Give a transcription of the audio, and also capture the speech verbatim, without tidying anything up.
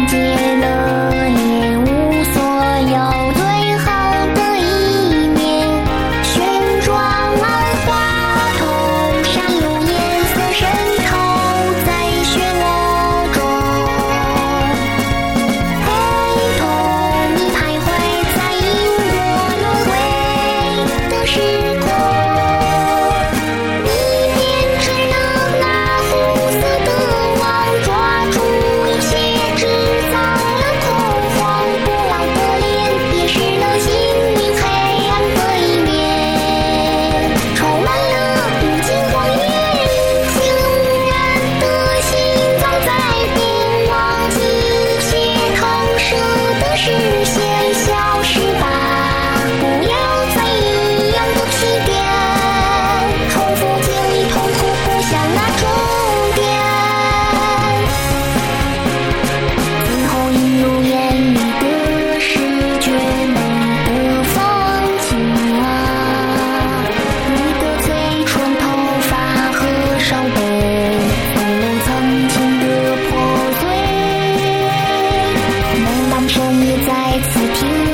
结了恋无所有最好的一面，旋转花头上有颜色渗透在漩涡中，陪同你徘徊在因果轮回的时空。你变成了那红色的网，抓住一切，制造了恐慌。不老的脸也是了心灵黑暗的一面，充满了无尽荒野，竟然的心脏在变，忘记一切投射的视线，消失吧，不要再一样的起点，重复经历痛苦，不想那终点。最后映入眼里的视觉美的风景啊，你的嘴唇、头发和手背，走了曾经的破碎，每当深夜再次听